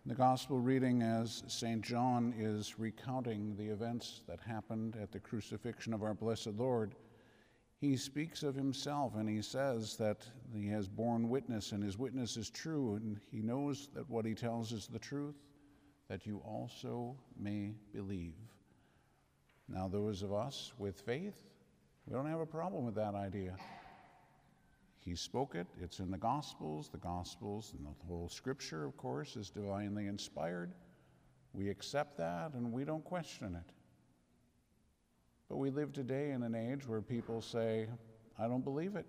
The gospel reading, as St. John is recounting the events that happened at the crucifixion of our blessed Lord, he speaks of himself and he says that he has borne witness and his witness is true, and he knows that what he tells is the truth, that you also may believe. Now, those of us with faith, we don't have a problem with that idea. He spoke it, it's in the Gospels and the whole Scripture, of course, is divinely inspired. We accept that and we don't question it. But we live today in an age where people say, I don't believe it.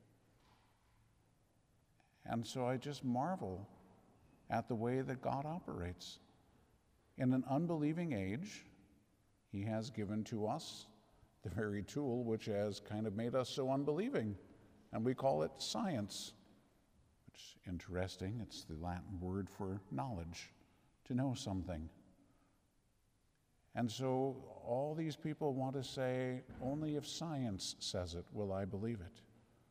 And so I just marvel at the way that God operates. In an unbelieving age, he has given to us the very tool which has kind of made us so unbelieving. And we call it science, which is interesting. It's the Latin word for knowledge, to know something. And so all these people want to say, only if science says it will I believe it.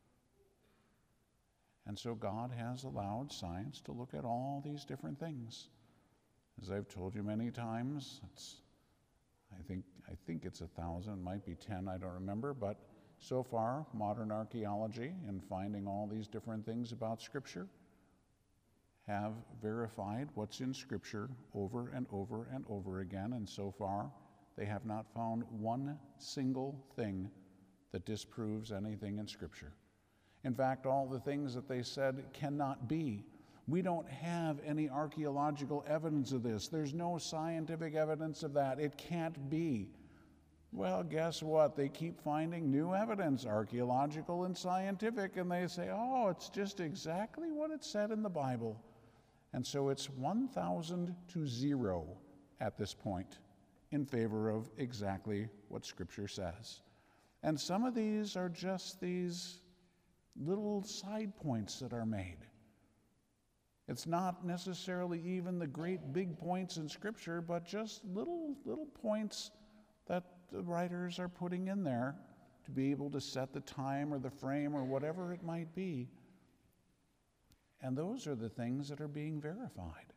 And so God has allowed science to look at all these different things. As I've told you many times, I think it's 1,000, it might be 10, I don't remember, but so far, modern archaeology, in finding all these different things about Scripture, have verified what's in Scripture over and over and over again, and so far, they have not found one single thing that disproves anything in Scripture. In fact, all the things that they said cannot be. We don't have any archaeological evidence of this. There's no scientific evidence of that. It can't be. Well, guess what? They keep finding new evidence, archaeological and scientific, and they say, oh, it's just exactly what it said in the Bible. And so it's 1,000 to 0 at this point in favor of exactly what Scripture says. And some of these are just these little side points that are made. It's not necessarily even the great big points in Scripture, but just little points that the writers are putting in there to be able to set the time or the frame or whatever it might be. And those are the things that are being verified.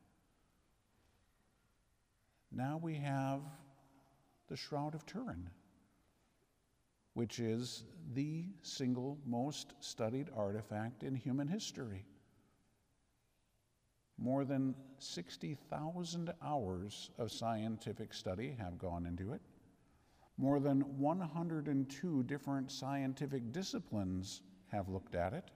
Now we have the Shroud of Turin, which is the single most studied artifact in human history. More than 60,000 hours of scientific study have gone into it. More than 102 different scientific disciplines have looked at it.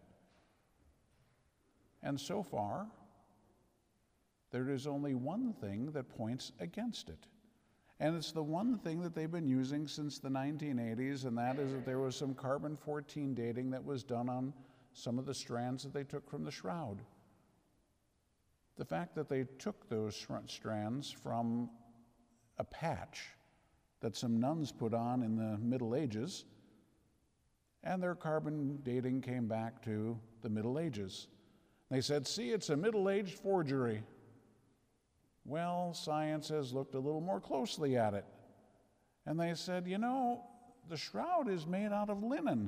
And so far, there is only one thing that points against it. And it's the one thing that they've been using since the 1980s, and that is that there was some carbon-14 dating that was done on some of the strands that they took from the shroud. The fact that they took those strands from a patch that some nuns put on in the Middle Ages, and their carbon dating came back to the Middle Ages. They said, see, it's a middle-aged forgery. Well, science has looked a little more closely at it. And they said, you know, the shroud is made out of linen.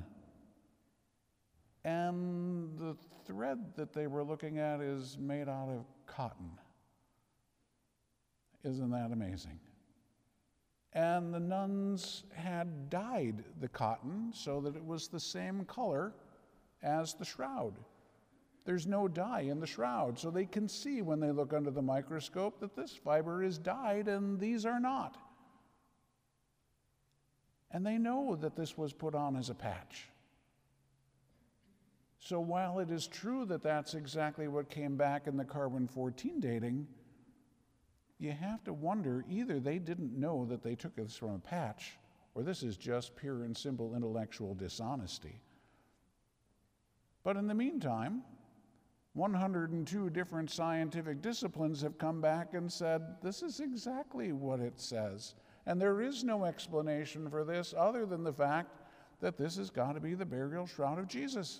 And the thread that they were looking at is made out of cotton. Isn't that amazing? And the nuns had dyed the cotton so that it was the same color as the shroud. There's no dye in the shroud, so they can see when they look under the microscope that this fiber is dyed and these are not. And they know that this was put on as a patch. So while it is true that that's exactly what came back in the carbon-14 dating, you have to wonder, either they didn't know that they took this from a patch, or this is just pure and simple intellectual dishonesty. But in the meantime, 102 different scientific disciplines have come back and said, this is exactly what it says. And there is no explanation for this other than the fact that this has got to be the burial shroud of Jesus.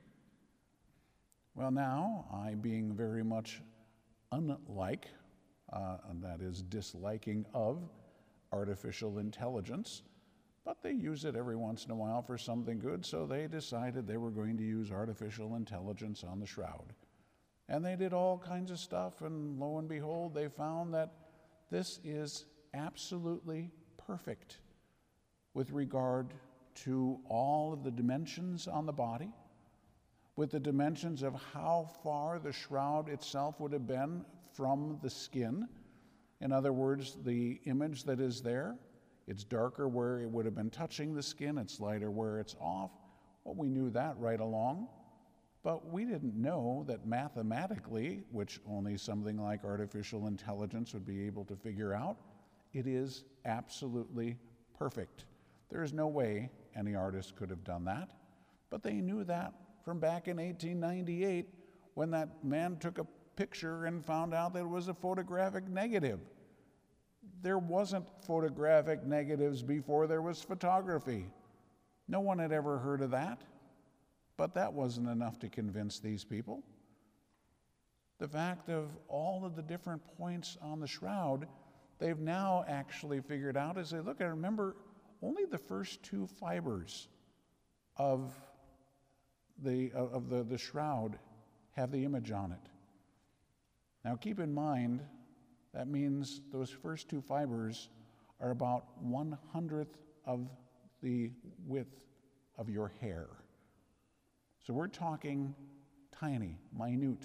Well, now, I being very much unlike, and that is disliking of artificial intelligence, but they use it every once in a while for something good, so they decided they were going to use artificial intelligence on the shroud. And they did all kinds of stuff, and lo and behold, they found that this is absolutely perfect with regard to all of the dimensions on the body, with the dimensions of how far the shroud itself would have been from the skin. In other words, the image that is there, it's darker where it would have been touching the skin, it's lighter where it's off. Well, we knew that right along, but we didn't know that mathematically, which only something like artificial intelligence would be able to figure out, it is absolutely perfect. There is no way any artist could have done that, but they knew that from back in 1898 when that man took a picture and found out that it was a photographic negative. There wasn't photographic negatives before there was photography. No one had ever heard of that, but that wasn't enough to convince these people. The fact of all of the different points on the shroud, they've now actually figured out as they look at it. Remember, only the first two fibers of the shroud have the image on it. Now keep in mind, that means those first two fibers are about 1/100th of the width of your hair. So we're talking tiny, minute.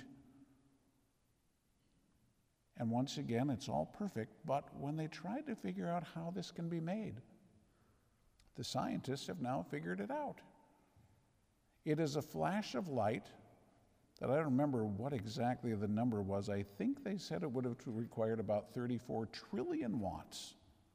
And once again, it's all perfect, but when they tried to figure out how this can be made, the scientists have now figured it out. It is a flash of light that I don't remember what exactly the number was. I think they said it would have required about 34 trillion watts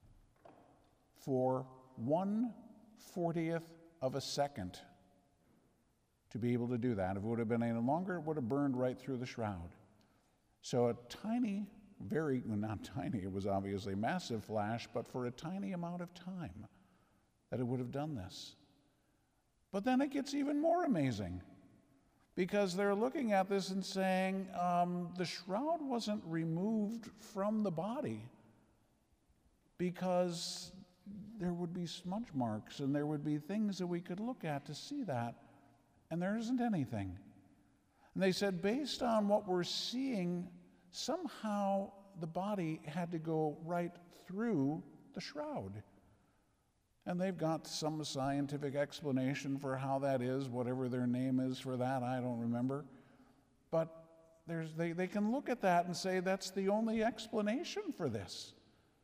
for 1/40th of a second to be able to do that. If it would have been any longer, it would have burned right through the shroud. So a tiny, not tiny, it was obviously a massive flash, but for a tiny amount of time that it would have done this. But then it gets even more amazing, because they're looking at this and saying the shroud wasn't removed from the body because there would be smudge marks and there would be things that we could look at to see that, and there isn't anything. And they said, based on what we're seeing, somehow the body had to go right through the shroud. And they've got some scientific explanation for how that is, whatever their name is for that, I don't remember. But they can look at that and say that's the only explanation for this.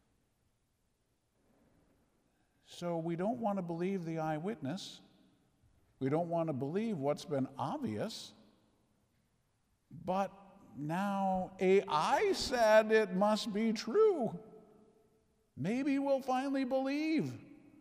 So we don't want to believe the eyewitness. We don't want to believe what's been obvious. But now AI said it must be true. Maybe we'll finally believe.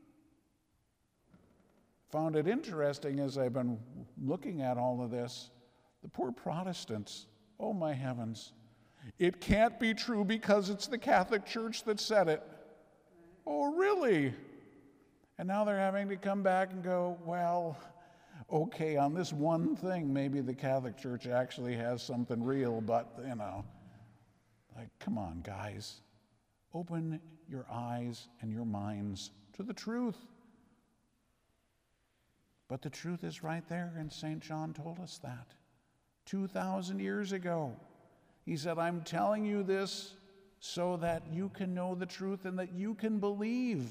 Found it interesting as I've been looking at all of this, the poor Protestants, oh my heavens, it can't be true because it's the Catholic Church that said it. Oh, really? And now they're having to come back and go, well, okay, on this one thing, maybe the Catholic Church actually has something real, but, like, come on, guys. Open your eyes and your minds to the truth. But the truth is right there, and St. John told us that 2,000 years ago. He said, I'm telling you this so that you can know the truth and that you can believe.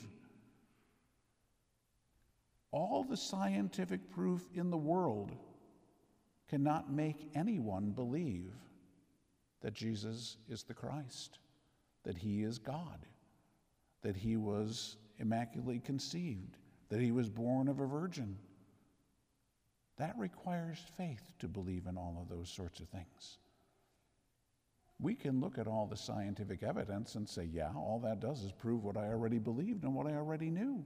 All the scientific proof in the world cannot make anyone believe that Jesus is the Christ, that he is God, that he was immaculately conceived, that he was born of a virgin. That requires faith to believe in all of those sorts of things. We can look at all the scientific evidence and say, yeah, all that does is prove what I already believed and what I already knew.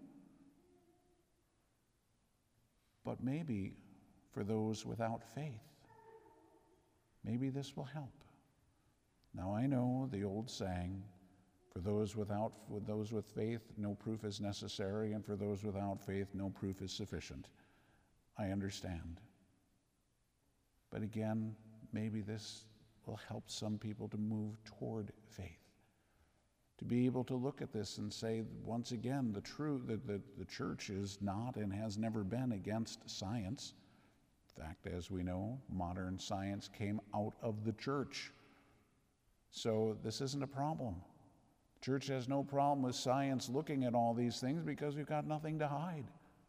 But maybe for those without faith, maybe this will help. Now I know the old saying, for those with faith, no proof is necessary, and for those without faith, no proof is sufficient. I understand. But again, maybe this will help some people to move toward faith, to be able to look at this and say, once again, the church is not and has never been against science. In fact, as we know, modern science came out of the church. So this isn't a problem. The church has no problem with science looking at all these things because we've got nothing to hide.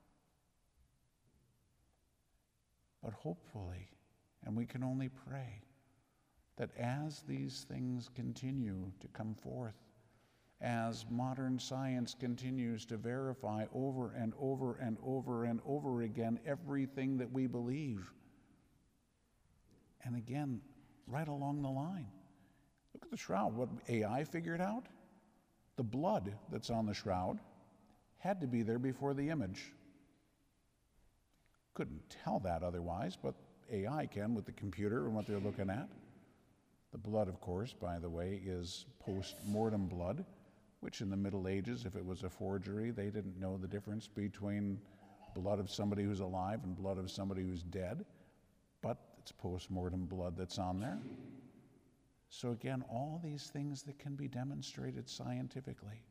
But hopefully, and we can only pray, that as these things continue to come forth, as modern science continues to verify over and over and over and over again everything that we believe, and again, right along the line. Look at the shroud. What AI figured out? The blood that's on the shroud had to be there before the image. Couldn't tell that otherwise, but AI can with the computer and what they're looking at. The blood, of course, by the way, is post-mortem blood, which in the Middle Ages, if it was a forgery, they didn't know the difference between blood of somebody who's alive and blood of somebody who's dead. But it's post-mortem blood that's on there. So again, all these things that can be demonstrated scientifically.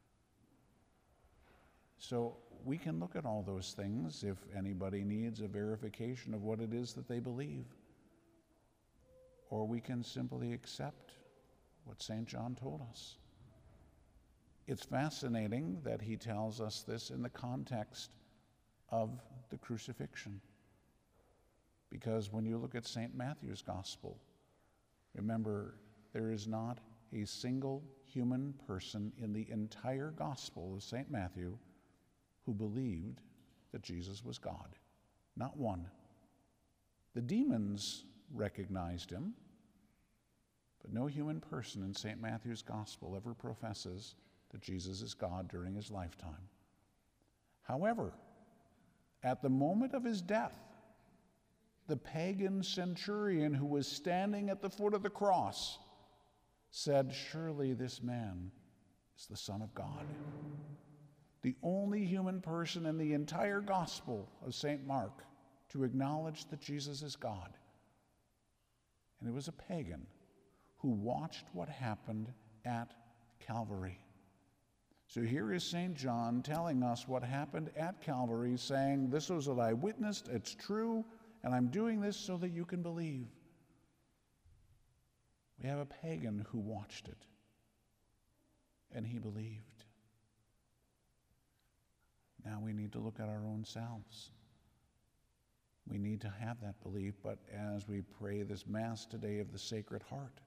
So we can look at all those things if anybody needs a verification of what it is that they believe. Or we can simply accept what St. John told us. It's fascinating that he tells us this in the context of the crucifixion. Because when you look at St. Matthew's Gospel, remember, there is not a single human person in the entire Gospel of St. Matthew who believed that Jesus was God. Not one. The demons recognized him, but no human person in St. Matthew's Gospel ever professes that Jesus is God during his lifetime. However, at the moment of his death, the pagan centurion who was standing at the foot of the cross said, "Surely this man is the Son of God." The only human person in the entire Gospel of St. Mark to acknowledge that Jesus is God. And it was a pagan who watched what happened at Calvary. So here is St. John telling us what happened at Calvary, saying, this was what I witnessed, it's true, and I'm doing this so that you can believe. We have a pagan who watched it, and he believed. Now we need to look at our own selves. We need to have that belief, but as we pray this Mass today of the Sacred Heart,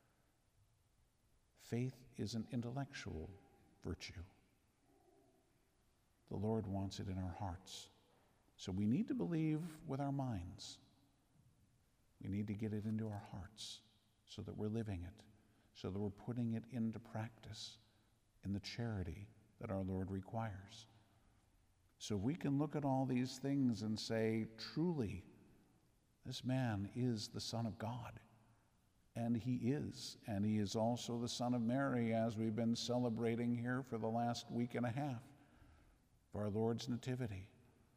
faith is an intellectual virtue. The Lord wants it in our hearts. So we need to believe with our minds. We need to get it into our hearts so that we're living it, so that we're putting it into practice in the charity that our Lord requires. So we can look at all these things and say, truly, this man is the Son of God. And he is also the Son of Mary, as we've been celebrating here for the last week and a half of our Lord's Nativity.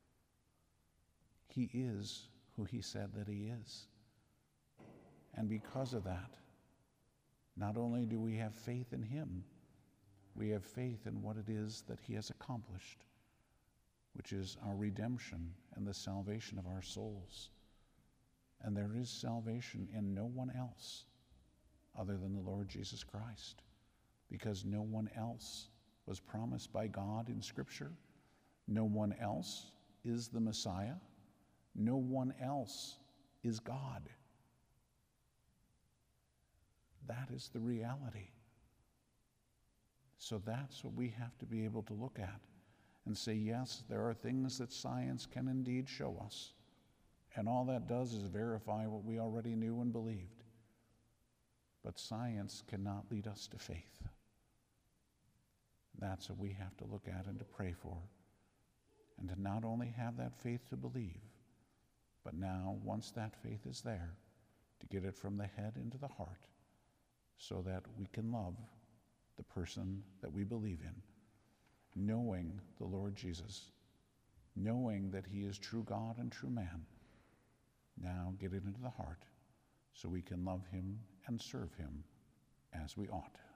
He is who he said that he is. And because of that, not only do we have faith in him, we have faith in what it is that he has accomplished, which is our redemption and the salvation of our souls. And there is salvation in no one else other than the Lord Jesus Christ, because no one else was promised by God in Scripture. No one else is the Messiah. No one else is God. That is the reality. So that's what we have to be able to look at and say, yes, there are things that science can indeed show us. And all that does is verify what we already knew and believed. But science cannot lead us to faith. That's what we have to look at and to pray for. And to not only have that faith to believe, but now, once that faith is there, to get it from the head into the heart, so that we can love the person that we believe in, knowing the Lord Jesus, knowing that he is true God and true man. Now get it into the heart so we can love him and serve him as we ought.